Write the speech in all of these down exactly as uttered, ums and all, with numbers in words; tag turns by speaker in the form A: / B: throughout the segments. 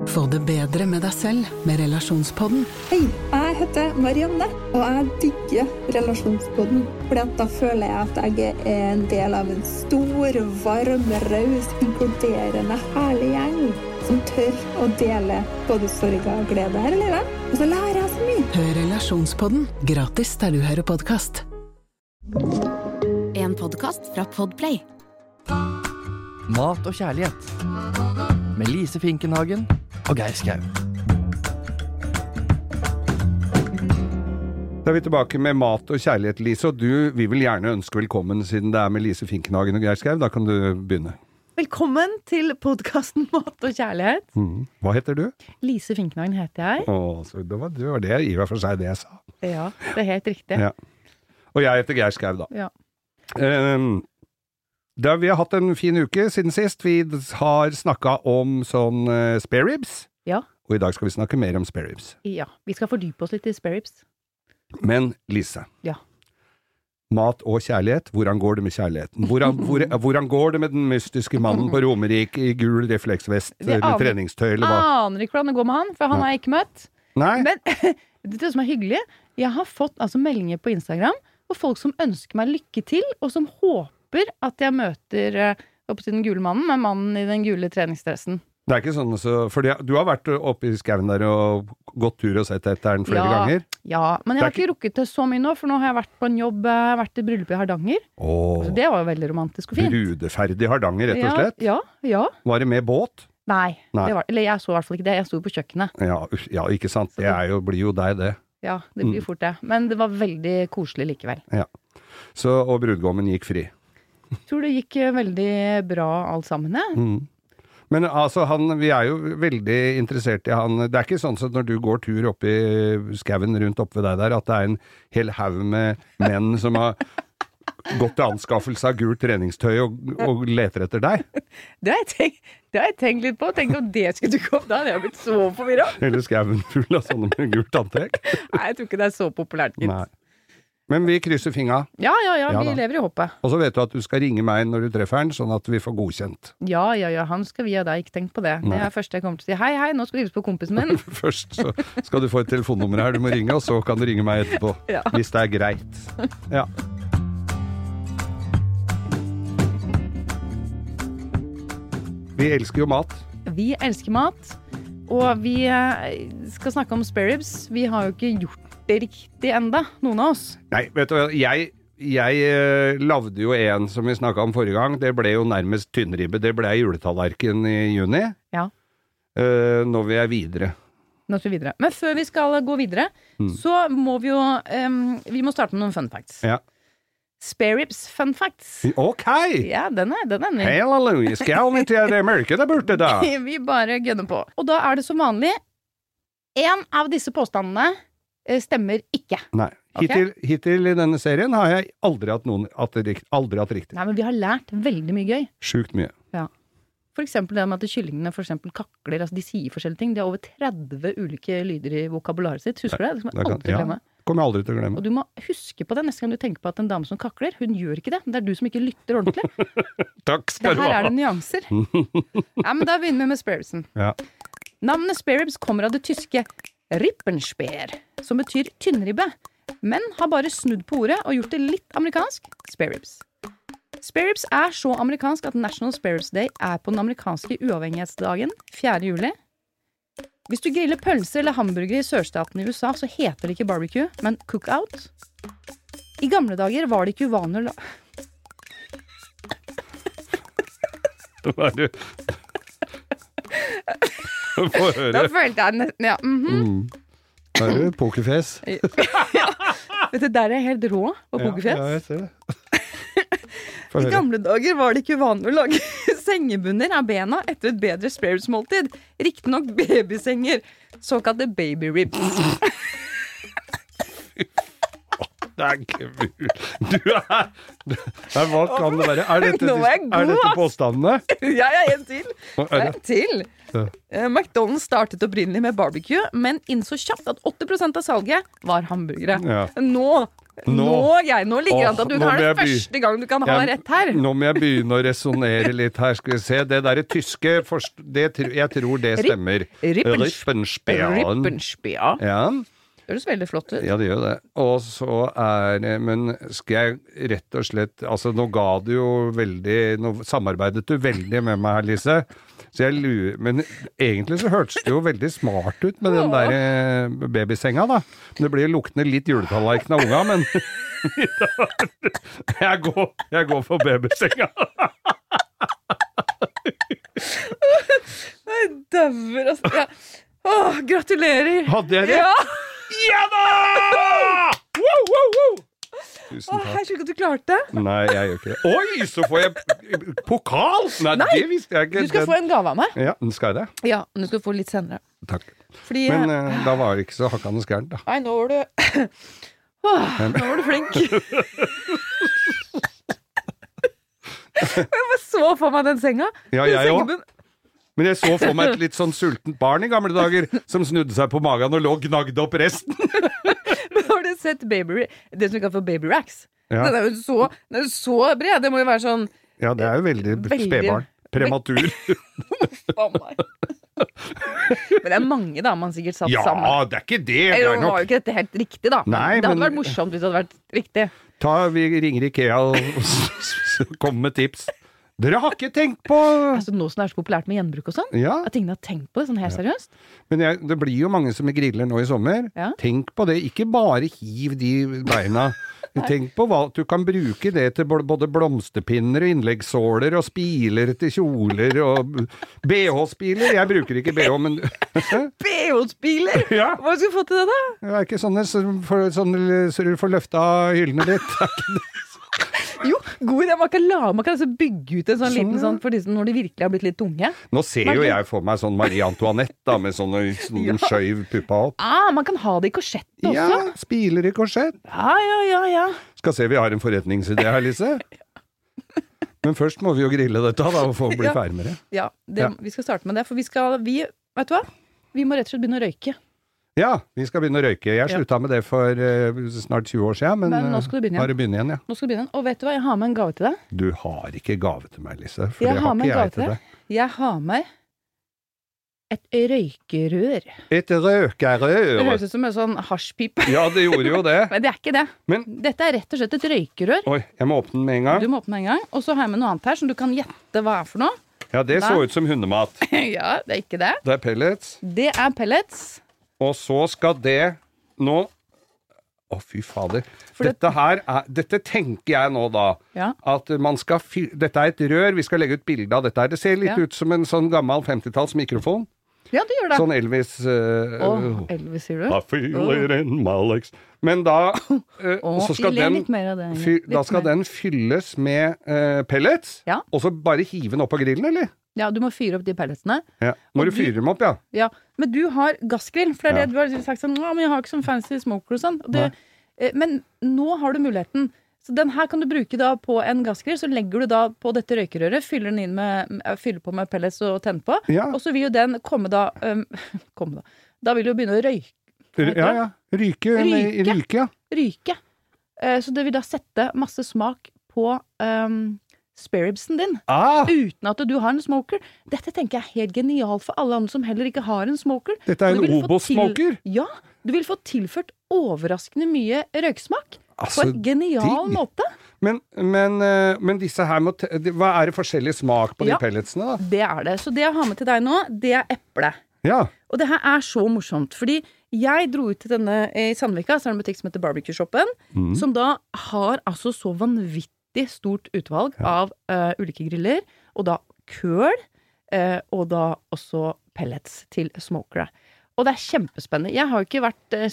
A: Få det bedre med deg selv med Relasjonspodden.
B: Hei, jeg heter Marianne, og jeg digger Relasjonspodden. Fordi at da føler jeg at jeg er en del av en stor, varm, raus, inkluderende, herlig gjeng som tør å dele både sorg og glede her i livet. Og så lærer jeg så mye.
A: Hør Relasjonspodden gratis der du hører podcast.
C: En podcast fra Podplay.
D: Mat og kjærlighet med Lise Finkenhagen og Geir Skau.
E: Da er vi tilbake med mat og kjærlighet, Lise, og du, vi vil gjerne ønske velkommen siden det er med Lise Finkenhagen og Geir Skau. Da kan du begynne.
F: Velkommen til podcasten Mat og kjærlighet.
E: Mm. Hva heter du?
F: Lise Finkenhagen heter jeg.
E: Åh, så det var, det var det i hvert fall seg det jeg sa.
F: Ja, det er helt riktig.
E: Ja. Og jeg heter Geir Skau da.
F: Ja.
E: Um, da vi har hatt en fin uke siden sist. Vi har snakket om sånn uh, spare ribs.
F: Ja.
E: Og i dag skal vi snakke mer om spare ribs.
F: Ja, vi skal fordype oss litt i spare ribs.
E: Men Lise.
F: Ja.
E: Mat og kjærlighet, hvordan går det med kjærligheten? Hvordan, hvor, hvordan går det med den mystiske mannen på Romerike i gul refleksvest eller
F: aner,
E: treningstøy eller hva?
F: Jeg aner ikke hvordan det går med han, for han har jeg ikke møtt.
E: Nei.
F: Men det som er hyggelig, jeg har fått altså meldinger på Instagram og folk som ønsker meg lykke til, og som håper at jeg møter oppe til den gule mannen med mannen i den gule treningsdressen. Det
E: er ikke sånn, så, fordi du har vært oppe i skauen der og gått tur og sett etter den flere
F: ja,
E: ganger.
F: Ja, men jeg har ikke rukket det så mye nå, for nå har jeg vært på en jobb, jeg har vært i bryllup i Hardanger.
E: Åh,
F: så det var jo veldig romantisk og fint.
E: Brudeferdig Hardanger, rett og slett?
F: Ja, ja, ja.
E: Var det med båt?
F: Nei,
E: Nei.
F: Det var, eller jeg så i hvert fall ikke det, jeg sto på kjøkkenet.
E: Ja, ja ikke sant, det er jo, blir jo deg det.
F: Ja, det blir fort det. Men det var veldig koselig likevel.
E: Ja. Så, og brudgommen gikk fri?
F: Jeg tror det gikk veldig bra alt sammen, ja.
E: Mm. Men altså, han, vi er jo veldig interessert i han. Det er ikke sånn at når du går tur opp i skauen rundt oppe ved deg der, at det er en hel haug med menn som har gått til anskaffelse av gult treningstøy og, og leter etter deg.
F: Det har jeg tenkt, det har jeg tenkt litt på. Tenk om det skulle dukke opp, da hadde jeg blitt så forvirret.
E: Eller skauen full av sånne med gult antrekk.
F: Nei, jeg tror ikke det er så populært, gitt.
E: Nei. Men vi krysser fingra.
F: Ja, ja, ja,
E: ja
F: vi
E: da.
F: lever i håpet.
E: Og så vet du at du skal ringe meg når du treffer han, sånn at vi får godkjent.
F: Ja, ja, ja, han skal via deg, ikke tenkt på det. Nei. Det er først jeg kommer til å si, hei, hei, nå skal du hilse på kompisen min.
E: Først så skal du få et telefonnummer her du må ringe, og så kan du ringe meg etterpå. Ja. Hvis det er greit. Ja. Vi elsker jo mat. Vi
F: elsker mat, og vi skal snakke om spare ribs. Vi har jo ikke gjort det riktig enda, noen av oss.
E: Nei, vet du hva, jeg, jeg eh, lavde jo en som vi snakket om forrige gang. Det ble jo nærmest tynnribbe. Det ble juletallerken i juni.
F: Ja.
E: Eh, nå vil jeg videre.
F: Nå skal vi videre. Men før vi skal gå videre, mm. så må vi jo, um, vi må starte med noen fun facts.
E: Ja.
F: Spare ribs fun facts.
E: Ok!
F: Ja, den er, den er ny.
E: Halleluja, skal vi til det mørke der borte da?
F: Vi bare gønner på. Og da er det som vanlig, en av disse påstandene stemmer ikke.
E: Nei. Hittil, okay. hittil i denne serien har jeg aldri hatt noen at det, aldri hatt riktig.
F: Nei, men vi har lært veldig mye gøy.
E: Sjukt mye.
F: Ja. For eksempel det med at kyllingene for eksempel kakler, altså de sier forskjellige ting. De har over tretti ulike lyder i vokabularet sitt. Husker du det? Det skal man aldri glemme.
E: Ja, kommer jeg aldri til å glemme.
F: Og du må huske på det neste gang du tenker på at en dame som kakler, hun gjør ikke det. Det er du som ikke lytter ordentlig.
E: Takk skal du ha.
F: Det her er det nyanser. Ja, men da begynner vi med spare ribsen.
E: Ja.
F: Navnet spare ribs kommer av det tyske Rippenspeer, som betyr tynnribbe, men har bare snudd på ordet og gjort det litt amerikansk, spare ribs. Spare ribs er så amerikansk at National Spare Ribs Day er på den amerikanske uavhengighetsdagen, fjerde juli. Hvis du griller pølser eller hamburger i sørstaten i U S A, så heter det ikke barbecue, men cookout. I gamle dager var det ikke uvanlig å la...
E: Det var du...
F: Da følte jeg nesten, ja. Mm-hmm.
E: Mm. Da er du pokerfjes.
F: Ja. Vet du, der er jeg helt rå på pokerfjes.
E: Ja, ja, jeg ser det.
F: I gamle dager var det ikke uvanlig å lage sengebunner av bena etter et bedre spare ribs-måltid. Riktig nok babysenger, såkalte baby ribs.
E: Det er ikke mulig. Du er, du, nei, hva kan det være? Er dette,
F: Nå er jeg god,
E: er dette
F: ass.
E: påstandene?
F: Ja, ja, en til.
E: Er
F: En
E: det?
F: til.
E: Ja.
F: Eh, McDonald's startet opprinnelig med barbecue, men innså kjapt at åtti prosent av salget var hamburgere.
E: Ja.
F: Nå, nå,
E: Nå.
F: jeg, nå ligger det an til at du
E: Åh, nå
F: tar
E: må
F: det
E: jeg by-
F: første gang du kan ha
E: Jeg-
F: rett her.
E: Nå må jeg begynne å resonere litt her, skal vi se. Det der tyske, forst, det, tr- jeg tror det
F: Ripp-
E: stemmer.
F: Rippens-
E: Rippenspeeren.
F: Rippenspia.
E: Ja.
F: Det høres veldig flott ut.
E: Ja, det gjør det. Og så er det, men skal jeg rett og slett, altså nå ga du jo veldig, nå samarbeidet du veldig med meg her, Lise. Så jeg lurer, men egentlig så hørtes det jo veldig smart ut med den der eh, babysenga da. Men det blir jo luktende litt juletallerken av unga, men jeg går, jeg går for babysenga.
F: Jeg døver, altså. Ja. Åh, gratulerer.
E: Hadde jeg det?
F: Ja.
E: Ja da! Wow, wow, wow! Tusen
F: Åh,
E: takk.
F: jeg skjønner ikke at du klarte det.
E: Nei, jeg gjør ikke det. Oi, så får jeg pokal! Nei,
F: Nei,
E: det visste jeg ikke.
F: Du skal
E: Den-
F: få en gave av meg.
E: Ja, den skal jeg det.
F: Ja, men du skal få litt senere.
E: Takk.
F: Fordi,
E: Men eh, da var det ikke så hakkende gærent, da.
F: nei, nå var du Åh, nå var du flink. Jeg bare så for meg den senga.
E: Ja,
F: Den
E: jeg òg.
F: sengebunn.
E: Men jeg så for meg et litt sånn sultent barn i gamle dager, som snudde seg på magen og lå og gnagde opp resten.
F: Men har du sett baby, det som vi kaller for baby racks?
E: Ja.
F: Den er jo så, den er jo så bred. Det må jo være sånn
E: Ja, det er jo veldig,
F: Veldig-
E: spedbarn. Prematur.
F: Faen meg. Men det er mange da man sikkert satt
E: Ja,
F: sammen.
E: det er ikke det. Det
F: Eller
E: er
F: nå var
E: nok.
F: jo ikke dette helt riktig, da.
E: Nei,
F: det hadde
E: men-
F: vært morsomt hvis det hadde vært riktig.
E: Ta, vi ringer Ikea og kommer med tips. Dere har ikke tenkt på
F: Altså Nå som det er så populært med gjenbruk og sånn,
E: Ja,
F: at ingen har tenkt på det sånn helt seriøst.
E: men jeg, det blir jo mange som griller nå i sommer.
F: Ja.
E: Tenk på det. Ikke bare hiv de beina. Tenk på hva at du kan bruke det til bl- både blomsterpinner og innleggssåler og spiler til kjoler og B H-spiler. Jeg bruker ikke B H, men
F: B H-spiler!
E: Ja.
F: Hva skal du få til det, da?
E: Det er ikke sånne så for, sånne, så du får løfta hyllene litt. Det er ikke det.
F: Jo, god idé. Man kan, la, man kan altså bygge ut en sånn
E: Sånn,
F: liten
E: ja.
F: sånn for de som når de virkelig har blitt litt tunge.
E: Nå ser jo jeg for meg sånn Marie Antoinette da, med sånne, sånn
F: Ja.
E: skjøv puppa opp.
F: Ah, man kan ha det i korsettet også.
E: Ja, spiler i korsett.
F: Ja, ja, ja, ja.
E: Skal se, vi har en forretningsidé her, Lise. Men først må vi jo grille dette da, og få bli
F: Ja.
E: ferdig med det.
F: Ja, det,
E: Ja.
F: vi skal starte med det. For vi skal, vi, vet du hva? Vi må rett og slett begynne å røyke.
E: Ja, vi skal begynne å røyke. Jeg slutta med det for eh, snart tjue år siden, men,
F: Men nå
E: eh,
F: skal du begynne igjen.
E: bare begynne igjen, ja.
F: Nå skal vi begynne. Og vet du hva, jeg har med en gave til deg.
E: Du har ikke gave til meg, Lise, for
F: Jeg
E: det
F: har
E: har
F: med
E: ikke
F: en gave
E: jeg til
F: til
E: deg.
F: Jeg har med et røykerør.
E: Et
F: Det
E: røkerør.
F: høres ut som en sånn hasjpipe.
E: Ja, det gjorde jo det.
F: Men det er ikke det.
E: Men,
F: Dette er rett og slett et røykerør.
E: oi, jeg må åpne den med en gang.
F: Du må åpne en gang. Og så har jeg med noe annet her som du kan gjette hva er for noe.
E: Ja, det så
F: Nei.
E: ut som hundemat.
F: Ja, det er ikke det.
E: Det er pellets.
F: Det er pellets.
E: Og så skal det nå Å, fy fader.
F: For det-
E: Dette her er Dette tenker jeg nå, da.
F: Ja.
E: At man skal fy... Dette er et rør. Vi skal legge ut bilde av dette her. Det ser litt
F: Ja.
E: ut som en sånn gammel femtitalls mikrofon.
F: Ja, det gjør det.
E: Sånn Elvis uh,
F: Å, Elvis, sier du?
E: I feel it in my legs. Men da eh,
F: Å,
E: så skal
F: le
E: den,
F: litt mer av det.
E: fy,
F: Litt
E: da skal
F: mer.
E: den fylles med eh, pellets,
F: Ja.
E: og så bare hive den opp på grillen, eller?
F: Ja, du må fyre opp de pelletsene.
E: Ja. Må
F: Og
E: du
F: du-
E: fyre dem opp, ja.
F: Ja, men du har gassgrill, for det er
E: Ja.
F: det du har sagt sånn, ja, men jeg har ikke sånn fancy smoker og sånn. Og det, eh, men nå har du muligheten. Så den her kan du bruke da på en gassgrill, så legger du da på dette røykerøret, fyller den inn med, fyller på med pellets og tenner på,
E: Ja,
F: og så vil jo den komme da, um, komme da, da vil du jo begynne å røyke,
E: R- ja. ja. Ryke. Ryke.
F: Ryke.
E: ryke.
F: ryke. Eh, så det vil da sette masse smak på um, spareribsen din.
E: Ah,
F: Uten at du har en smoker. Dette tenker jeg er helt genialt for alle andre som heller ikke har en smoker.
E: dette er
F: Du
E: en
F: vil få
E: Obos-smoker.
F: til- Ja, du vil få tilført overraskende mye røyksmak. På
E: Altså,
F: en genial
E: digg.
F: måte.
E: men, men, eh, men disse her må te- de- Hva er det forskjellig smak på
F: Ja.
E: de pelletsene, da?
F: Det er det. Så det jeg har med til deg nå, det er eple.
E: Ja.
F: Og det her er så morsomt, fordi jeg dro ut til denne i Sandvika, så er det en butikk som heter Barbecue Shoppen,
E: Mm.
F: som da har altså så vanvittig stort utvalg av eh, ulike griller, og da køl, eh, og da også pellets til smokere. Og det er kjempespennende. Jeg har jo ikke vært eh,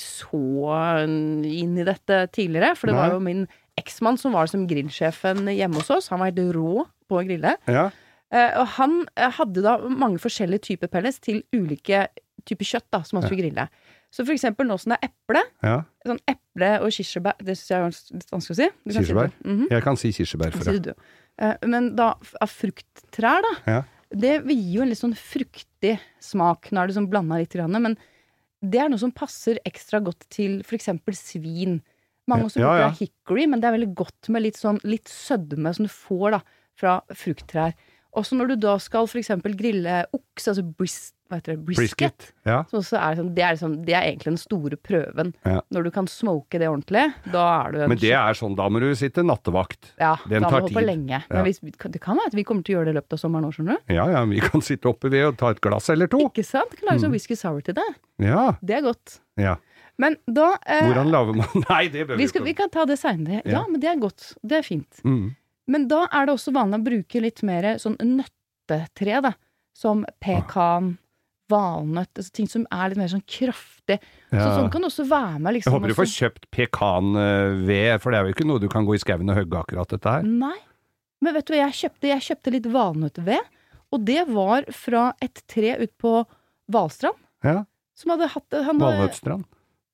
F: så inn i dette tidligere, for det var
E: Nei.
F: jo min eksmann som var som grillsjefen hjemme hos oss. Han var helt rå på å grille.
E: ja.
F: Eh, og han eh, hadde da mange forskjellige typer pellets til ulike type kjøtt da, som man skal grille. Så for eksempel nå som det er eple,
E: Ja.
F: sånn eple og kirsebær, det synes jeg er litt vanskelig å si. Du kan si
E: Kirsebær?
F: det. Mhm.
E: Jeg kan si kirsebær for
F: Sier
E: deg.
F: du. Eh, Men da, av frukttrær da,
E: Ja.
F: det vil gi jo en litt sånn fruktig smak. Nå er det sånn blandet litt grann, men det er noe som passer ekstra godt til for eksempel svin. Mange også
E: Ja,
F: bruker
E: ja.
F: da hickory, men det er veldig godt med litt sånn, litt sødme som du får da, fra frukttrær. Også når du da skal for eksempel grille oks, altså bris, hva heter det, brisket,
E: Brisket. Ja.
F: så så er det, sånn, det, er liksom, det er egentlig den store prøven.
E: Ja.
F: Når du kan smoke det ordentlig, da er du en
E: Men det er sånn, da må du sitte nattevakt.
F: ja,
E: den
F: da må
E: tar
F: du holde på
E: tid.
F: lenge.
E: Ja.
F: Men hvis, det kan være at vi kommer til å gjøre det i løpet av sommeren også, skjønner du?
E: Ja, ja, vi kan sitte oppe ved og ta et glass eller to.
F: Ikke sant? Du kan lage sånn whisky sour til det.
E: Ja,
F: Det er godt.
E: ja.
F: Men da eh,
E: Hvordan lager man? Nei, det bør vi
F: vi, skal,
E: ikke.
F: vi kan ta det senere. Ja.
E: Ja.
F: men det er godt. Det er fint.
E: Mm.
F: Men da er det også vanlig å bruke litt mer sånn nøttetre, da. Som pekan, valnøtt, altså ting som er litt mer sånn kraftig. Så
E: Ja.
F: sånn kan det også være med,
E: Jeg
F: liksom.
E: håper du får
F: også.
E: kjøpt pekanved, for det er jo ikke noe du kan gå i skauen og hogge akkurat dette her.
F: Nei. Men vet du hva jeg kjøpte? Jeg kjøpte litt valnøttved, og det var fra et tre ut på Valstrand.
E: Ja,
F: Som hadde hatt han, hadde-
E: Valnøttstrand.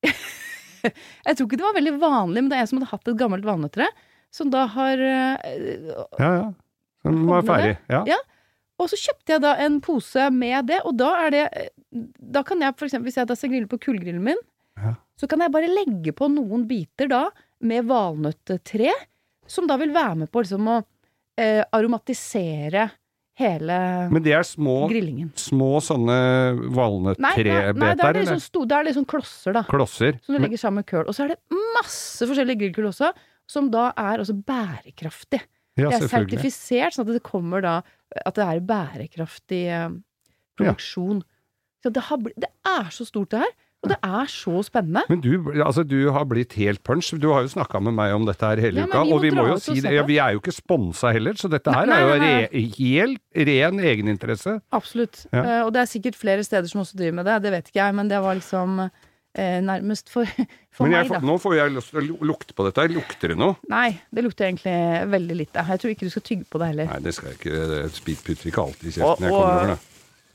F: Jeg tror ikke det var veldig vanlig, men det er en som hadde hatt et gammelt valnøttre, som da har øh,
E: Ja, ja. Så den var
F: Hadde
E: ferdig. Ja.
F: Ja. Og så kjøpte jeg da en pose med det, og da er det Da kan jeg for eksempel, hvis jeg da skal grille på kullgrillen min,
E: Ja.
F: så kan jeg bare legge på noen biter da med valnøttre, som da vil være med på liksom å eh, aromatisere hele
E: Men det er små,
F: grillingen.
E: små sånne
F: Nei, nei, nei, det
E: valnøtttrebeter,
F: er litt
E: eller
F: sånn, sto, det er litt sånn klosser, da.
E: klosser.
F: Som du
E: Men,
F: legger sammen med køl. Og så er det masse forskjellige grillkull også, som da er også bærekraftig.
E: ja,
F: Det er
E: selvfølgelig.
F: sertifisert, sånn at det kommer da at det er bærekraftig eh, produksjon. Så det, har blitt, det er så stort det her, og det er så spennende.
E: Men du, altså, du har blitt helt punch. Du har jo snakka med meg om dette her hele
F: Ja, men
E: uka,
F: vi må
E: og vi må
F: dra
E: jo
F: ut og
E: si
F: se
E: det. Ja,
F: på.
E: vi er jo ikke sponsa heller, så dette her
F: Nei,
E: er jo
F: nei, nei.
E: re, helt ren egeninteresse.
F: Absolutt.
E: Ja.
F: Eh, og det er sikkert flere steder som også driver med det, det vet ikke jeg, men det var liksom eh, nærmest for, for
E: Men
F: meg,
E: jeg, får-
F: da.
E: nå får jeg lyst til å lukte på dette. Lukter det noe?
F: Nei, det lukter egentlig veldig lite. Jeg tror ikke du skal tygge på det heller.
E: Nei, det skal jeg ikke. Det spit putter ikke alltid i
F: Og-
E: kjeften jeg
F: og-
E: kommer over det.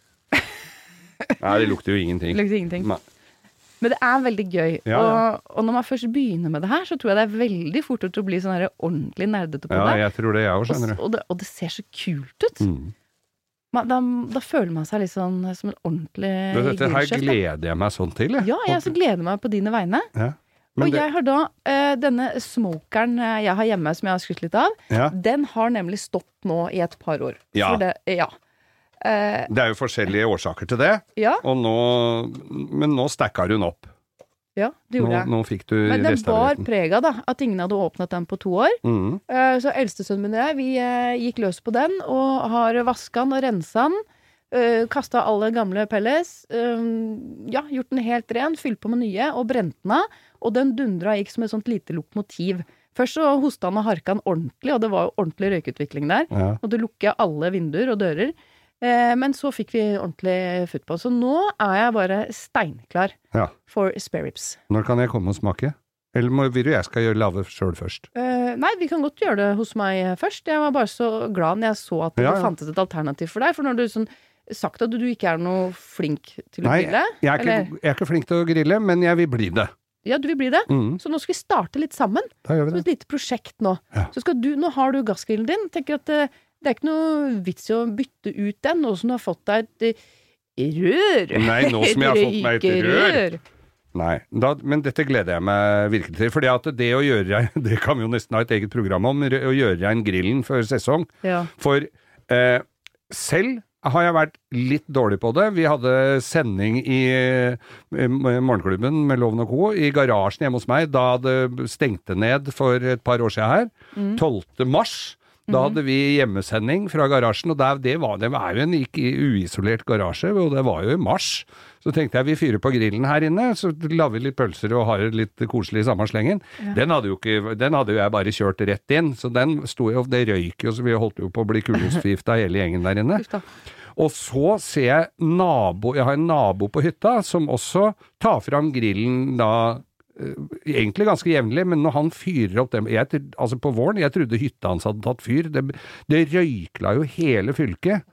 E: Nei, det lukter jo ingenting.
F: Det lukter ingenting.
E: Nei.
F: Men det er veldig gøy.
E: Ja, ja.
F: Og, og når man først begynner med det her, så tror jeg det er veldig fort til å bli sånn her ordentlig nerdete på
E: Ja,
F: det.
E: jeg tror det, jeg òg,
F: Og,
E: skjønner du.
F: og, det. Og det ser så kult ut.
E: Mm.
F: Man, da, da føler man seg litt sånn som en ordentlig
E: Men Dette her
F: grillsjef, da.
E: gleder jeg meg sånn til, jeg.
F: Ja, jeg så gleder meg på dine vegne.
E: Ja. Men
F: Og
E: det,
F: jeg har da eh, denne smokeren eh, jeg har hjemme, som jeg har skrytt litt av,
E: ja,
F: den har nemlig stått nå i et par år.
E: Ja.
F: For det, ja. Eh,
E: det er jo forskjellige årsaker til det,
F: ja,
E: og nå, men nå stakka hun opp.
F: ja, det
E: Nå,
F: gjorde jeg.
E: nå fikk du
F: Men den var
E: restaurert den.
F: prega da, at ingen hadde åpnet den på to år.
E: Mm.
F: Eh, Så eldstesønnen min og jeg, vi eh, gikk løs på den, og har vasket den og renset den. Uh, Kastet alle gamle pellets. eh, ja, gjort den helt ren, fylt på med nye, og brent den av. Og den dundra gikk som et sånt lite lokomotiv. Først så hosta han og harka den ordentlig, og det var jo ordentlig røykutvikling der.
E: Ja.
F: Og det lukket alle vinduer og dører. Eh, men så fikk vi ordentlig futt på. Så nå er jeg bare steinklar
E: Ja.
F: for spare ribs.
E: Når kan jeg komme og smake? Eller må, vil du jeg skal gjøre lave sjøl først?
F: Eh, nei, vi kan godt gjøre det hos meg først. Jeg var bare så glad når jeg så at det
E: Ja, ja.
F: fantes et alternativ for deg. For når du sånn sagt at du ikke er noe flink til å
E: Nei,
F: grille,
E: jeg er,
F: eller
E: ikke, jeg er ikke flink til å grille, men jeg vil bli det.
F: ja, du vil bli det,
E: Mm.
F: så nå skal vi starte litt sammen.
E: Da gjør
F: Som
E: vi
F: et
E: det.
F: lite prosjekt nå.
E: Ja.
F: Så skal du, nå har du gassgrillen din. Tenker at det, det er ikke noe vits i å bytte ut den, nå som du har fått deg et eh, rør.
E: Nei, nå som jeg har fått meg et rør.
F: Røykerør.
E: Nei, da, men dette gleder jeg meg virkelig til. Fordi at det å gjøre det kan vi jo nesten ha et eget program om, å gjøre rein grillen før sesong.
F: Ja.
E: For eh, selv har jeg vært litt dårlig på det. Vi hadde sending i eh, Morgenklubben med Loven og Co. i garasjen hjemme hos meg da det stengte ned for et par år siden her. tolvte mars. Da hadde vi hjemmesending fra garasjen, og der, det, var, det var jo en ikke uisolert garasje, og det var jo i mars. Så tenkte jeg vi fyrer på grillen her inne, så lager vi litt pølser og har det litt koselig i samme slengen. Den hadde jo ikke, den hadde jo jeg bare kjørt rett inn, så den sto jo, det røyk jo, så vi holdt jo på å bli kulostforgifta hele gjengen der inne.
F: Uff da.
E: Og så ser jeg nabo, jeg har en nabo på hytta som også tar fram grillen da, eh, egentlig ganske jevnlig, men når han fyrer opp dem, jeg, altså på våren, jeg trodde hytta hans hadde tatt fyr, det, det røykla jo hele fylket.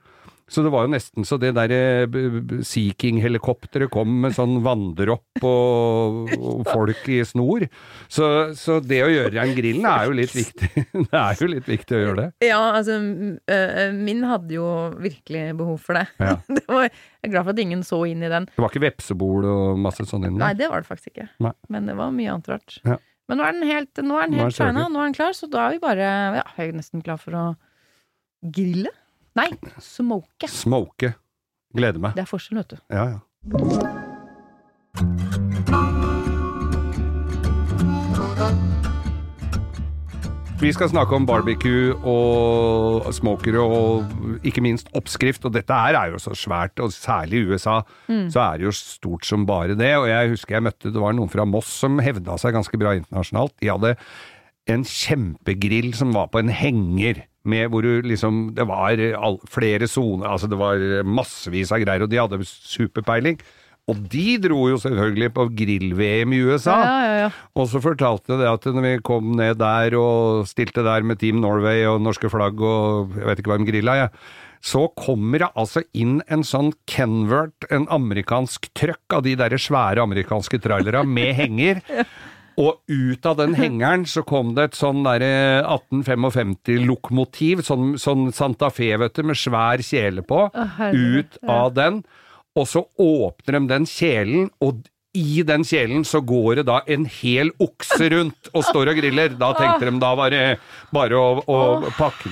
E: Så det var jo nesten så det der eh, Sea King-helikopteret kom med sånn vanndropp og, og folk i snor. Så, så det å gjøre en grillen er jo litt viktig. Det er jo litt viktig å gjøre det.
F: Ja, altså, øh, min hadde jo virkelig behov for det.
E: Ja.
F: Det var, jeg er glad for at ingen så inn i den.
E: Det var ikke vepsebol og masse sånn inne?
F: Nei, det var det faktisk ikke.
E: Nei.
F: Men det var mye annet rart.
E: Ja.
F: Men nå er den helt, nå er den helt fjernet, nå er den klar, så da er vi bare, ja, jeg er nesten klar for å grille. Nei, smoke.
E: Smoke. Gleder meg.
F: Det er forskjell, vet du.
E: Ja, ja. Vi skal snakke om barbecue og smokere og ikke minst oppskrift, og dette her er jo så svært, og særlig i U S A mm. så er det jo stort som bare det, og jeg husker jeg møtte, det var noen fra Moss som hevda seg ganske bra internasjonalt. De hadde en kjempegrill som var på en henger, med hvor du liksom, det var all, flere zoner, altså det var massevis av greier, og de hadde superpeiling. Og de dro jo selvfølgelig på grill-V M i U S A,
F: ja, ja, ja. Og
E: så fortalte det at når vi kom ned der og stilte der med Team Norway og norske flagg og jeg vet ikke hva de grillet, ja. Så kommer det altså inn en sånn Kenworth, en amerikansk trøkk av de der svære amerikanske trailere med henger, og ut av den hengeren så kom det et sånn der atten femtifem lokomotiv, sånn, sånn Santa Fe, vet du, med svær kjele på, ut av den. Og så åpner de den kjelen, og i den kjelen så går det da en hel okse rundt og står og griller. Da tenkte de da var det bare å, å pakke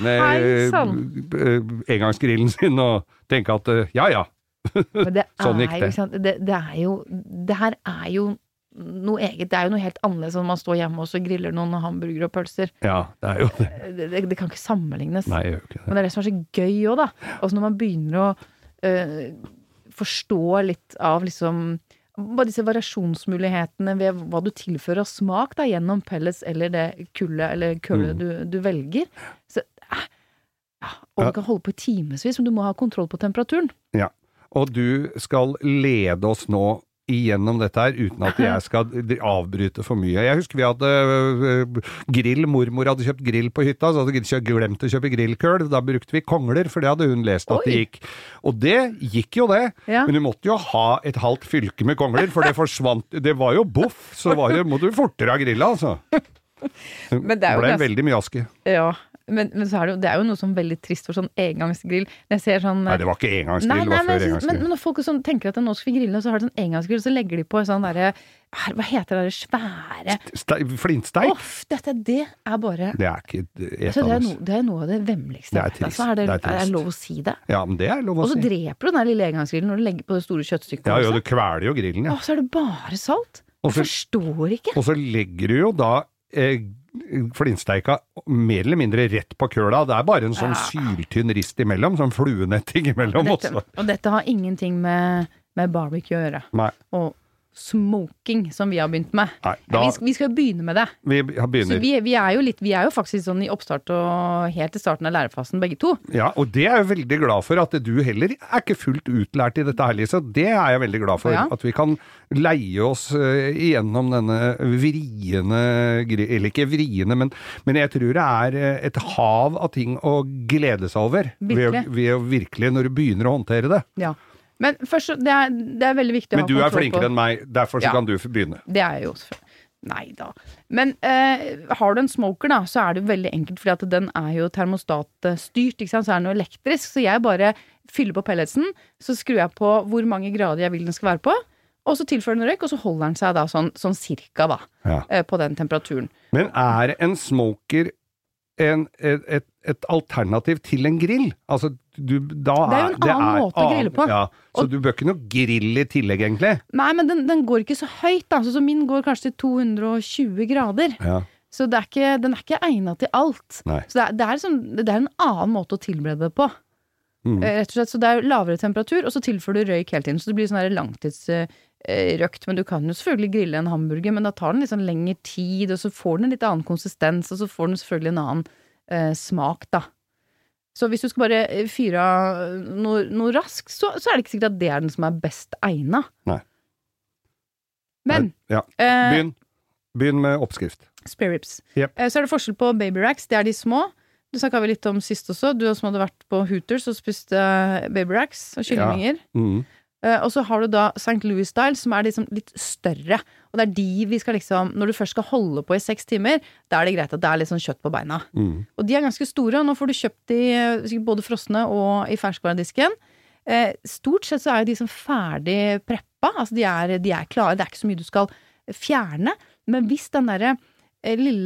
E: ned engangsgrillen sin og tenke at ja, ja. Sånn gikk det.
F: det. Det er jo, det her er jo noe eget, det er jo noe helt annerledes når man står hjemme og så griller noen hamburger og pølser.
E: Ja, det er jo det.
F: Det, det, det kan ikke sammenlignes.
E: Nei, jeg gjør ikke det.
F: Men det er det som er så gøy også da. Altså når man begynner å øh, forstå litt av liksom bare disse variasjonsmulighetene ved hva du tilfører av smak da, gjennom pellets eller det kullet eller kullet mm. du, du velger. Så, øh, ja, og du kan holde på i timesvis, men du må ha kontroll på temperaturen.
E: Ja, og du skal lede oss nå igjennom dette her, uten at jeg skal avbryte for mye. Jeg husker vi hadde uh, grill, mormor hadde kjøpt grill på hytta, så hadde de glemt å kjøpe grillkøl, da brukte vi kongler, for det hadde hun lest at Oi. Det gikk. Og det gikk jo det, ja. Men du måtte jo ha et halvt fylke med kongler, for det forsvant, det var jo boff, så var det, måtte du fortere av grilla, altså. Men det er jo ble ganske... veldig mye aske.
F: Ja. Men, men så er det, jo, det er jo noe som er veldig trist for sånn engangsgrill. Jeg ser sånn...
E: Nei, det var ikke engangsgrill, nei, nei,
F: det var
E: før engangsgrill.
F: Men, men når folk sånn, tenker at nå skal vi grille, så har de sånn engangsgrill, så legger de på sånn derre... Hva heter det der svære...
E: Ste, flintsteik?
F: Åh, dette, det er bare...
E: Det er ikke et
F: så det,
E: av
F: er no, det er noe av det vemmeligste.
E: Det er trist.
F: Altså, er, det,
E: det er trist.
F: Er det lov å si det?
E: Ja, men det er lov å si.
F: Og så dreper du den der lille engangsgrillen når du legger på det store kjøttstykket.
E: Ja, jo, du kveler jo grillen, ja.
F: Og så er det bare salt. Jeg
E: Også,
F: forstår ikke.
E: Og så legger du jo da... Eh, flintsteika mer eller mindre rett på køla. Det er bare en sånn ja. Syltynn rist imellom, sånn fluenetting imellom
F: og dette,
E: også.
F: Og dette har ingenting med, med barbecue å gjøre.
E: Nei.
F: Og smoking, som vi har begynt med.
E: Nei, da,
F: vi, skal, vi skal begynne med det.
E: Vi begynner.
F: Så vi, vi, er jo litt, vi er jo faktisk sånn i oppstart og helt til starten av lærefasen begge to.
E: Ja, og det er jeg veldig glad for, at du heller er ikke fullt utlært i dette her, Lise. Det er jeg veldig glad for, ja. At vi kan leie oss uh, igjennom denne vriene, eller ikke vriene, men, men jeg tror det er et hav av ting å glede seg over. Ved, ved å virkelig, når du begynner å håndtere det.
F: Ja. Men først, det er, det er veldig viktig å ha
E: kontroll på. Men du er flinkere
F: på.
E: Enn meg, derfor så ja. Kan du få begynne.
F: Det er jo Nei da. Men eh, har du en smoker da, så er det jo veldig enkelt, fordi at den er jo termostatstyrt, ikke sant? Så er den jo elektrisk, så jeg bare fyller på pelletsen, så skrur jeg på hvor mange grader jeg vil den skal være på, og så tilfører den røyk, og så holder den seg da sånn, sånn cirka da, ja. eh, på den temperaturen.
E: Men er en smoker en, et, et, et alternativ til en grill? Altså, du, da
F: det er jo en
E: er,
F: annen måte å grille på.
E: Ja, så
F: og,
E: du bør ikke noe grill i tillegg, egentlig?
F: Nei, men den, den går ikke så høyt, da. Så min går kanskje til to hundre og tjue grader.
E: Ja.
F: Så det er ikke, den er ikke egnet til alt.
E: Nei. Så
F: det er, det, er liksom, det er en annen måte å tilberede det på.
E: Mm.
F: Rett og slett, så det er lavere temperatur, og så tilfører du røyk hele tiden. Så det blir sånn her langtidsrøkt. Men du kan jo selvfølgelig grille en hamburger, men da tar den litt sånn lengre tid, og så får den en litt annen konsistens, og så får den selvfølgelig en annen eh, smak, da. Så hvis du skal bare fyre av noe, noe raskt, så, så er det ikke sikkert at det er den som er best egnet.
E: Nei.
F: Men
E: ja.
F: eh,
E: Begynn. Begynn med oppskrift.
F: Spare ribs.
E: Yep.
F: Eh, så er det forskjell på baby racks, det er de små. det snakket vi litt om sist også. Du som hadde vært på Hooters og spist uh, baby racks og kyllingvinger.
E: Ja. Mm.
F: Uh, og så har du da Saint Louis Style, som er liksom litt større. Og det er de vi skal liksom, når du først skal holde på i seks timer, da er det greit at det er litt sånn kjøtt på beina.
E: Mm.
F: Og de er ganske store, og nå får du kjøpt de både frosne og i ferskvaredisken. Uh, stort sett så er de som ferdig preppa, altså de er, de er klare, det er ikke så mye du skal fjerne, men hvis den derre lille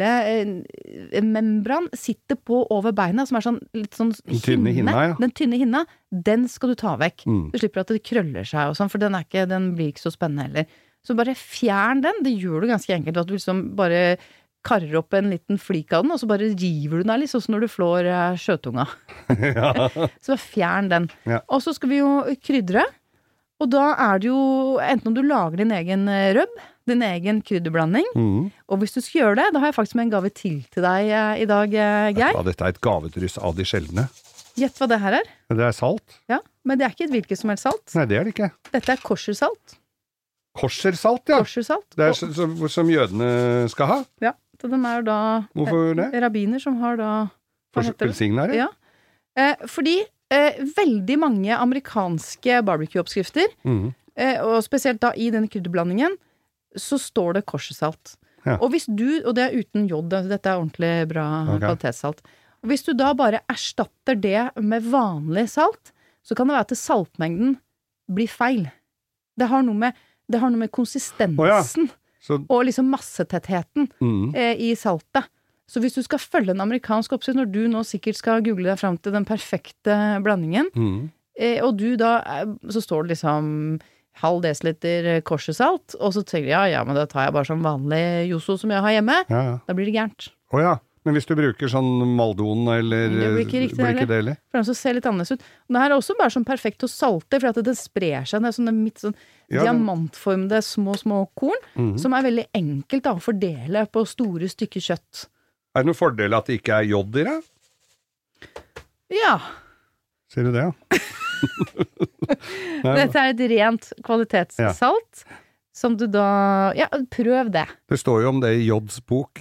F: eh, membran sitter på over beina, som er sånn litt sånn
E: den tynne hinna, ja.
F: Den tynne hinna, den skal du ta vekk.
E: Mm.
F: Du slipper at det krøller seg og sånn, for den, er ikke, den blir ikke så spennende heller. Så bare fjern den, det gjør du ganske enkelt, at du liksom bare karrer opp en liten flik av den, og så bare river du den litt, sånn som når du flår eh, skjøtunga.
E: Ja.
F: Så bare fjern den.
E: Ja.
F: Og så skal vi jo krydre, og da er det jo, enten om du lager din egen røbb, din egen krydderblanding. Mm. Og hvis du skal gjøre det, da har jeg faktisk med en gave til til deg eh, i dag, eh, Geir.
E: Ja, dette er et gavedryss av de sjeldne.
F: Gjett hva det her er.
E: Det er salt.
F: Ja, men det er ikke et hvilket som helst salt.
E: Nei, det er det ikke.
F: Dette er korsersalt.
E: Korsersalt, ja.
F: Korsersalt.
E: Det er som, som, som jødene skal ha.
F: Ja, så den er da
E: Hvorfor det?
F: Rabbiner som har da
E: Velsignere?
F: Ja, eh, fordi eh, veldig mange amerikanske barbecue-oppskrifter, mm. eh, og spesielt da i denne krydderblandingen, så står det korsersalt. Ja. Og hvis du, og det er uten jod, dette er ordentlig bra okay. kvalitetssalt, og hvis du da bare erstatter det med vanlig salt, så kan det være at saltmengden blir feil. Det har noe med, det har noe med konsistensen oh, ja. så... og liksom massetettheten mm. eh, i saltet. Så hvis du skal følge en amerikansk oppskrift, når du nå sikkert skal google deg frem til den perfekte blandingen, mm. eh, og du da, så står det liksom halv desiliter korsersalt, og så tenker jeg, ja, ja, men da tar jeg bare sånn vanlig joso som jeg har hjemme. Ja, ja. Da blir det gærent.
E: Å ja, men hvis du bruker sånn Maldon, eller
F: det blir ikke riktig,
E: blir ikke det heller?
F: For den ser litt annerledes ut. Og det her er også bare sånn perfekt å salte, for at det sprer seg, det er sånne midt sånn ja, diamantformede små, små korn, mm-hmm. som er veldig enkelt da, å fordele på store stykker kjøtt.
E: Er det noen fordel at det ikke er jod i det?
F: Ja.
E: Ser du det, ja?
F: Dette er et rent kvalitetssalt ja. Som du da, ja, prøv det.
E: Det står jo om det i Jods bok.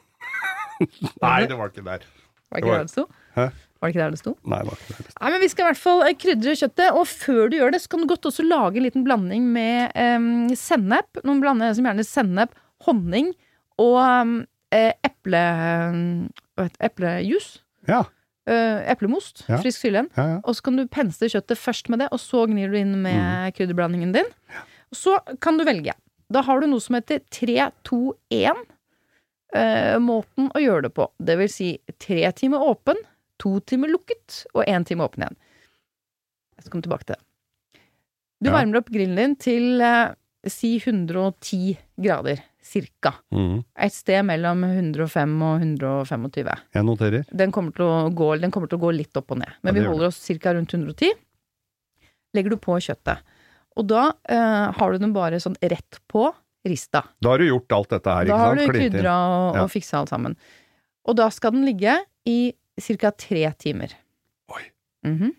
E: Nei, det var ikke der.
F: Var ikke det der det sto?
E: Hæ?
F: Var det ikke der det sto?
E: Nei, det var ikke der det sto.
F: Nei, men vi skal i hvert fall krydre kjøttet, og før du gjør det, så kan du godt også lage en liten blanding med um, sennep. Noen blander som gjerne sennep, honning og um, eple, um, eplejus.
E: Ja.
F: Uh, eplemost, ja. Frisk sylien, ja, ja. Og så kan du pensle kjøttet først med det, og så gnir du inn med mm. krydderblandingen din. Ja. Og så kan du velge. Da har du noe som heter tre to én uh, måten å gjøre det på. Det vil si tre timer åpen, to timer lukket, og én time åpen igjen. Jeg skal komme tilbake til det. Du ja. Varmer opp grillen din til uh, si hundre og ti grader. Cirka. Mm. Et sted mellom hundre og fem og hundre og tjuefem.
E: Jeg noterer.
F: Den kommer til å gå, den kommer til å gå litt opp og ned. Men ja, vi holder oss cirka rundt hundre og ti. Legger du på kjøttet. Og da uh, har du den bare sånn rett på rista. Da
E: har du gjort alt dette her,
F: da
E: ikke sant?
F: Da har du krydra og, ja. Og fiksa alt sammen. Og da skal den ligge i cirka tre timer.
E: Oi.
F: Mhm.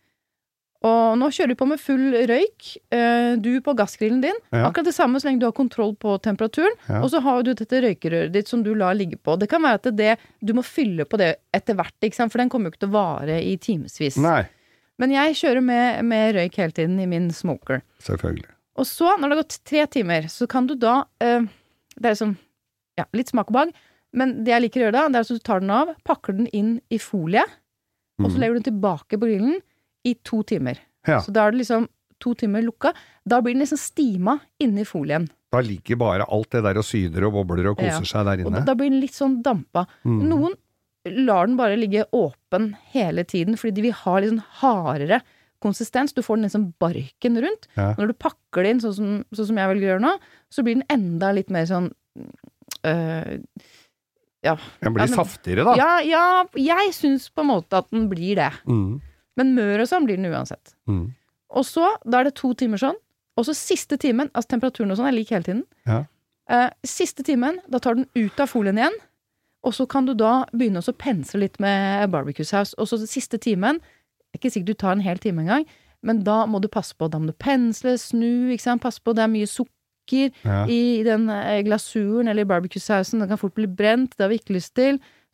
F: Og nå kjører du på med full røyk, du på gassgrillen din, ja. Akkurat det samme så lenge du har kontroll på temperaturen, ja. Og så har du dette røykerøret ditt som du lar ligge på. Det kan være at det, du må fylle på det etter hvert, ikke sant? For den kommer jo ikke til å vare i timesvis.
E: Nei.
F: Men jeg kjører med, med røyk hele tiden i min smoker.
E: Selvfølgelig.
F: Og så, når det har gått tre timer, så kan du da, uh, det er liksom, ja, litt smak og bag, men det jeg liker å gjøre da, det er at du tar den av, pakker den inn i folie, mm. og så legger du den tilbake på grillen, i to timer. Ja. Så da er det liksom to timer lukka. Da blir den liksom stima inne i folien.
E: Da ligger bare alt det der og syder og bobler og koser ja. Seg der inne.
F: Og da, da blir den litt sånn dampa. Mm. Noen lar den bare ligge åpen hele tiden, fordi de vil ha litt sånn hardere konsistens. Du får den liksom barken rundt. Ja. Når du pakker det inn sånn som, sånn som jeg vil gjøre nå, så blir den enda litt mer sånn øh, ja.
E: Den blir ja, men, saftigere da.
F: Ja, ja, jeg synes på en måte at den blir det. Mm. Men mør og sånn blir den uansett. Mm. Og så, da er det to timer sånn, og så siste timen, altså temperaturen og sånn er lik hele tiden.
E: Ja.
F: Eh, siste timen, da tar den ut av folien igjen, og så kan du da begynne å pensle litt med barbecue-saus. Og så siste timen, det er ikke sikkert du tar en hel time en gang, men da må du passe på, da må du pensle, snu, ikke sant, passe på, det er mye sukker ja. I den glasuren eller i barbecue-sausen, den kan fort bli brent, det har vi ikke lyst til.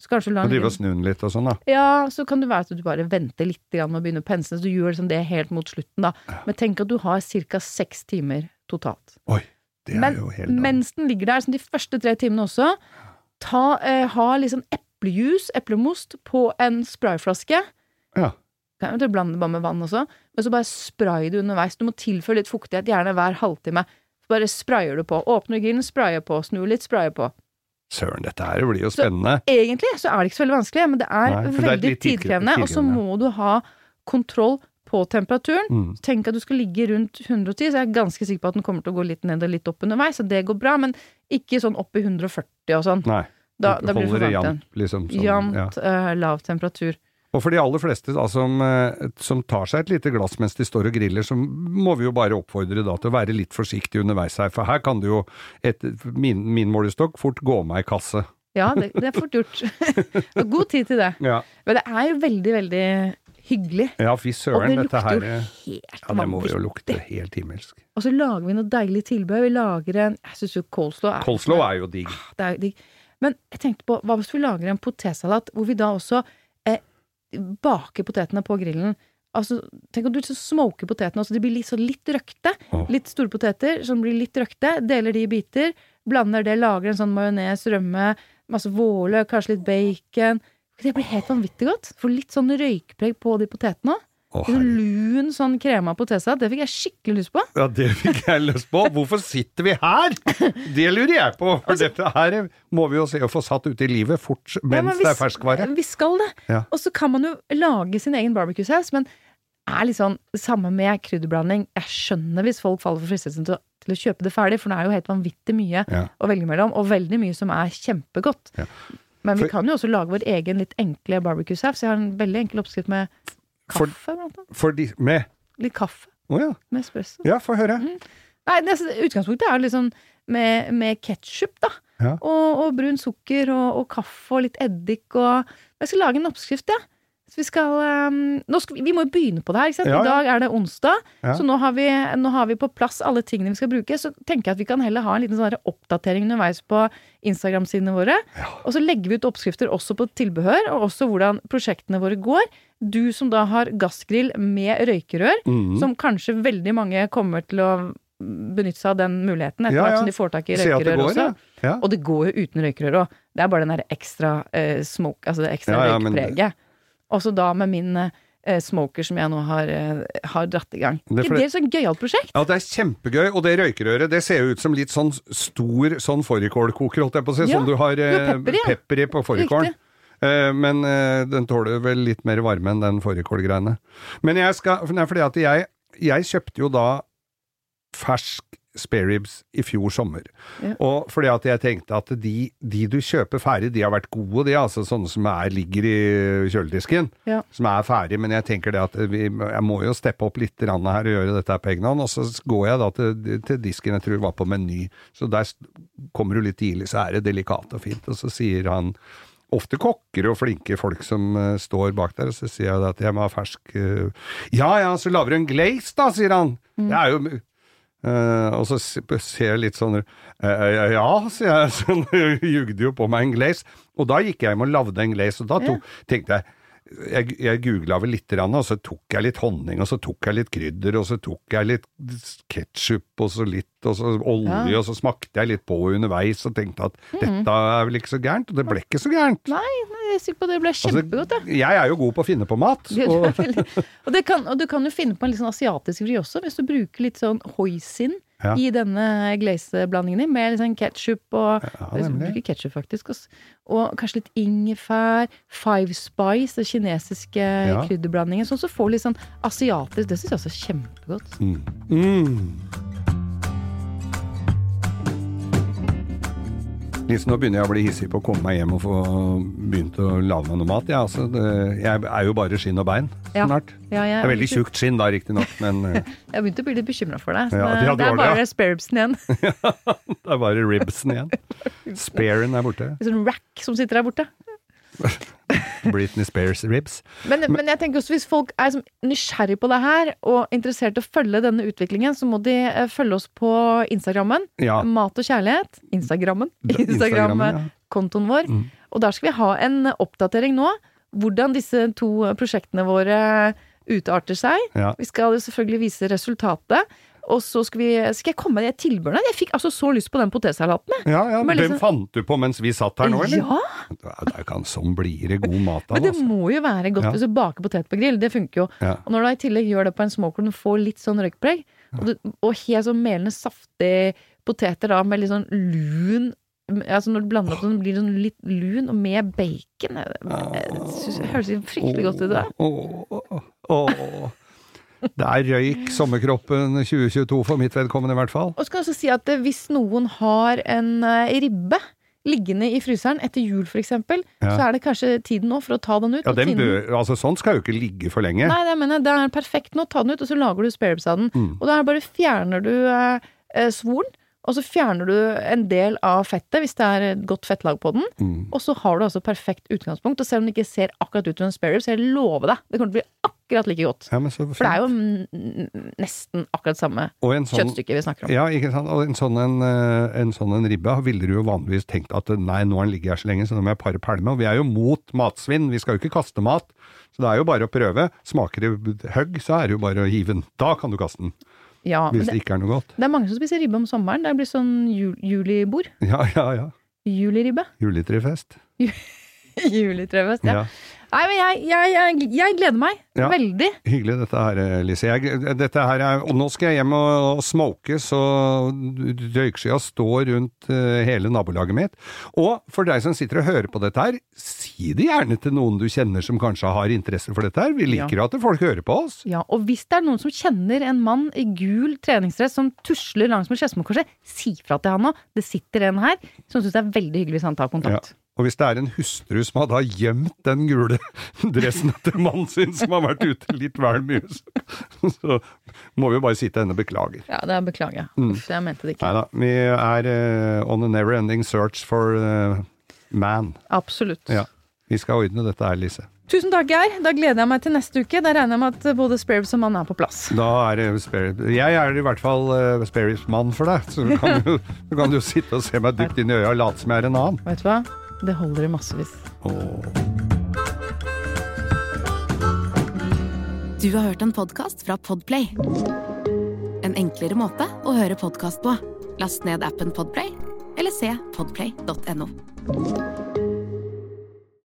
F: Så kanskje du lar
E: Og
F: den
E: drive og
F: ligge-
E: snu den litt og sånn, da.
F: Ja, så kan det være at du bare venter litt grann med å begynne å pensle, så du gjør liksom det helt mot slutten da. Men tenk at du har cirka seks timer totalt.
E: Oi, det er
F: Men
E: jo helt
F: mens den ligger der, som de første tre timene også, ta, eh, ha liksom eplejus, eplemost på en sprayflaske.
E: Ja.
F: Kan jo blande det bare med vann også, men så bare spray det underveis. Du må tilføre litt fuktighet, gjerne hver halvtime. Så bare sprayer du på. Åpner grillen, sprayer på. Snur litt, sprayer på.
E: Søren, dette her blir jo spennende.
F: Egentlig så er det ikke så veldig vanskelig, men det er
E: Nei, for det er
F: veldig
E: litt tidkrevende,
F: tidkrevende, og så
E: tidkrevende.
F: må du ha kontroll på temperaturen.
E: Mm.
F: Tenk at du skal ligge rundt hundre og ti, så jeg er ganske sikker på at den kommer til å gå litt ned og litt opp underveis, så det går bra, men ikke sånn opp i hundre og førti og sånn.
E: Nei.
F: Da, da blir det for
E: Holder det
F: varmt igjen.
E: jevnt, liksom. Sånn,
F: Jevnt,
E: ja.
F: eh, lav temperatur.
E: Og for de aller fleste da, som, eh, som tar seg et lite glass mens de står og griller, så må vi jo bare oppfordre da til å være litt forsiktig underveis her, for her kan det jo, etter min, min målestokk, fort gå meg i kasse.
F: Ja, det, det er fort gjort. Og god tid til det.
E: Ja,
F: Men det er jo veldig, veldig hyggelig.
E: ja fy
F: Og
E: søren,
F: det
E: dette
F: lukter
E: her
F: jo
E: eh,
F: helt
E: Ja, det må jo
F: vanvittig.
E: lukte helt himmelsk.
F: Og så lager vi noe deilig tilbehør. Vi lager en, jeg synes jo coleslaw er
E: Coleslaw er jo digg.
F: det er digg. Men jeg tenkte på, hva hvis vi lager en potetsalat, hvor vi da også eh, baker potetene på grillen? Altså, tenk om du så smoker potetene, så de blir litt, så litt røkte.
E: Åh.
F: Litt store poteter, som blir litt røkte. Deler de i biter, blander det, lager en sånn majones, rømme, masse vårløk, kanskje litt bacon. Det blir helt vanvittig godt. Får litt sånn røykpreg på de potetene.
E: Å,
F: En
E: herregud.
F: lun sånn krema potetsalat, det fikk jeg skikkelig lyst på.
E: Ja, det fikk jeg lyst på. Hvorfor sitter vi her? Det lurer jeg på. For
F: Altså-
E: dette her må vi jo se å få satt ut i livet fort mens
F: Ja, men
E: det er
F: vi-
E: ferskvare.
F: Vi skal det.
E: Ja.
F: Og så kan man jo lage sin egen barbecue-saus, men er litt sånn det samme med krydderblanding. Jeg skjønner hvis folk faller for fristelsen til, å- til å kjøpe det ferdig, for det er jo helt vanvittig mye
E: Ja.
F: å velge mellom, og veldig mye som er kjempegodt.
E: Ja.
F: Men vi
E: For-
F: kan jo også lage vår egen litt enkle barbecue-saus. Jeg har en veldig enkel oppskrift med
E: For-
F: kaffe, blant annet.
E: For de, med
F: Litt kaffe
E: Å ja.
F: med espresso.
E: Ja, få høre.
F: Nei, det, utgangspunktet er jo liksom med, med ketchup, da.
E: Ja.
F: Og, og brun sukker og, og kaffe og litt eddik og Jeg skal lage en oppskrift, ja. Så vi skal, um, nå skal vi, vi må jo begynne på det her, ikke sant?
E: Ja, ja.
F: I dag er det onsdag,
E: Ja.
F: så nå har, vi, nå har vi på plass alle tingene vi skal bruke. Så tenker jeg at vi kan heller ha en liten sånn her oppdatering underveis på Instagram-sidene våre. Og så legger vi ut oppskrifter også på tilbehør, og også hvordan prosjektene våre går. Du som da har gassgrill med røykerør,
E: Mhm.
F: som kanskje veldig mange kommer til å benytte seg av den muligheten etter
E: Ja,
F: hvert
E: ja.
F: som de får tak i
E: Se at det
F: røykerør
E: går,
F: også.
E: ja. Ja.
F: Og det går jo uten røykerør òg. Det er bare den der ekstra eh, smoke, altså det ekstra
E: Ja, ja, men-
F: røykpreget. Også da med min eh, smoker som jeg nå har, eh, har dratt i gang.
E: Det er
F: Det,
E: fordi-
F: det er et sånn gøyalt prosjekt.
E: Ja, det er kjempegøy, og det røykerøret, det ser jo ut som litt sånn stor sånn fårikålkoker, holdt jeg på å si,
F: Ja,
E: som du har
F: du har
E: eh,
F: pepper i, ja.
E: pepper i på fårikålen.
F: Riktig.
E: Eh, men eh, den tåler vel litt mer varme enn den fårikålgreiene. Men jeg skal, nei, fordi at jeg, jeg kjøpte jo da fersk spareribs i fjor sommer.
F: Ja.
E: Og fordi at jeg tenkte at de, de du kjøper ferdig, de har vært gode, de, altså sånne som er, ligger i kjøledisken,
F: Ja.
E: som er ferdig, men jeg tenker det at vi, jeg må jo steppe opp litt grann her og gjøre dette her på egen hånd, og så går jeg da til, til disken, jeg tror det var på Meny, så der kommer du litt tidlig, så er det delikat og fint, og så sier han, ofte kokker og flinke folk som uh, står bak der, og så sier jeg at jeg må ha fersk uh, ja, ja, så laver du en glaze da, sier han. Det er jo Uh, og så ser jeg litt sånn uh, ja, sier jeg, så jugde jo på meg en glaze, og da gikk jeg hjem og lavde en glaze, og da tok, tenkte jeg jeg, jeg googlet vel litt, og så tok jeg litt honning, og så tok jeg litt krydder, og så tok jeg litt ketchup, og så litt, og så olje,
F: Ja.
E: og så smakte jeg litt på underveis, og tenkte at dette er vel ikke så gærent, og det ble ikke så gærent.
F: Nei, nei, jeg er sikker på det ble kjempegodt, ja.
E: Altså, jeg er jo god på å finne på mat,
F: Du- du
E: og
F: er veldig- og, det kan, og du kan jo finne på en litt sånn asiatisk vri også, hvis du bruker litt sånn hoisin
E: Ja.
F: i denne glazeblandingen din, med litt sånn ketchup og
E: Ja,
F: jeg
E: nemlig.
F: bruker ketchup faktisk, også. Og kanskje litt ingefær, five spice, det kinesiske
E: Ja.
F: krydderblandingen, sånn så får du litt sånn asiatisk, det synes jeg også er kjempegodt.
E: Mm. Mm. Lise, nå begynner jeg å bli hissig på å komme meg hjem og få begynt å lage meg noe mat. Ja, altså, det, jeg er jo bare skinn og bein
F: Ja.
E: snart.
F: Ja, jeg,
E: Det er veldig tjukt skinn da, riktig nok, men eh,
F: Jeg har begynt å bli litt bekymret for deg, så
E: Ja,
F: det,
E: ja,
F: det
E: du
F: er
E: har
F: bare
E: det,
F: spareribsen igjen.
E: det er bare ribsen igjen. Sparen er borte.
F: En sånn rack som sitter der borte.
E: Britney Spears ribs.
F: Men, men jeg tenker også hvis folk er liksom nysgjerrig på det her og interessert i å følge denne utviklingen, så må de eh, følge oss på Instagrammen.
E: Ja.
F: Mat og kjærlighet. Instagrammen.
E: Instagrammen, ja.
F: Instagram-kontoen vår.
E: Mm.
F: Og der skal vi ha en oppdatering nå, hvordan disse to prosjektene våre utarter seg.
E: Ja.
F: Vi skal jo selvfølgelig vise resultatet. Og så skal, vi, skal jeg komme med det tilbørene. Jeg fikk altså så lyst på den potetsalaten.
E: Ja, ja,
F: Men
E: den
F: liksom-
E: fant du på mens vi satt her nå, eller?
F: Ja,
E: Det er kan, sånn blir det god mat av,
F: men det
E: altså.
F: må jo være godt
E: Ja.
F: hvis du baker potet på grill. Det funker jo.
E: Ja.
F: Og når du i tillegg gjør det på en smoker, du får litt sånn røykpreg, og, du, og helt sånn melende, saftig poteter da, med litt sånn lun, altså når du blander opp, så blir det sånn litt lun, og med bacon. Det, det, synes jeg høres fryktelig godt ut det.
E: Åh, åh, åh. Det er røyk sommerkroppen tjue tjueto for mitt vedkommende i hvert fall.
F: Og skal jeg også si at hvis noen har en eh, ribbe liggende i fryseren etter jul for eksempel,
E: Ja.
F: så er det kanskje tiden nå for å ta den ut.
E: Ja,
F: og
E: den
F: tiden-
E: bør, altså sånn skal jo ikke ligge for lenge.
F: Nei, det, mener jeg, det er perfekt nå. Ta den ut, og så lager du spareribs av den.
E: Mm.
F: Og da er det bare fjerner du eh, eh, svoren, og så fjerner du en del av fettet, hvis det er et godt fettlag på den.
E: Mm.
F: Og så har du altså perfekt utgangspunkt. Og selv om det ikke ser akkurat ut som en sparerib, så jeg lover deg, det kommer til å bli akkurat like godt.
E: Ja, men så
F: For det er jo n- n- nesten akkurat samme
E: Og en sånn,
F: kjøttstykke vi snakker om.
E: ja, ikke sant? Og en sånn en, eh, en sånn en ribbe ville du jo vanligvis tenkt at nei, nå har den ligget her så lenge, så nå må jeg pare pælme. Og vi er jo mot matsvinn, vi skal jo ikke kaste mat. Så det er jo bare å prøve. Smaker det høgg, så er det jo bare å hive den. Da kan du kaste den,
F: Ja, men
E: hvis
F: det,
E: det ikke er noe godt.
F: det er mange som spiser ribbe om sommeren. Det blir sånn jul, julibord.
E: Ja, ja, ja.
F: Juliribbe.
E: Juletrefest.
F: Juletrefest, ja.
E: Ja.
F: Nei, men jeg, jeg, jeg, jeg gleder meg.
E: Ja.
F: Veldig.
E: Hyggelig dette her, Lise. Jeg, dette her er, og nå skal jeg hjem og, og smoke, så røykskya står rundt uh, hele nabolaget mitt. Og for deg som sitter og hører på dette her, si det gjerne til noen du kjenner som kanskje har interesse for dette her. Vi liker jo
F: Ja.
E: at folk hører på oss.
F: Ja, og hvis det er noen som kjenner en mann i gul treningsdress som tusler langs med Skedsmokorset, si fra til han nå. Det sitter en her som synes det er veldig hyggelig hvis han tar kontakt.
E: Og hvis det er en hustru som hadde gjemt den gule dressen til mannen sin, som har vært ute litt vel mye, så, så må vi jo bare si til henne beklager.
F: Ja, det er beklager.
E: Mm.
F: Uff, jeg mente det ikke.
E: Neida, vi er uh, on a never ending search for uh, man.
F: Absolutt.
E: Ja, vi skal ordne dette her, Lise.
F: Tusen takk, Geir. Da gleder jeg meg til neste uke. Da regner jeg med at både spareribs og mann er på plass.
E: Da er det spare, jeg er i hvert fall uh, spareribs-mann for deg, så du kan, jo, du kan jo sitte og se meg dypt inn i øya og late som jeg er en annen.
F: Vet du hva? Det holder i massevis.
E: Åh.
C: Du har hørt en podcast fra Podplay. En enklere måte å høre podcast på. Last ned appen Podplay, eller se podplay punktum no.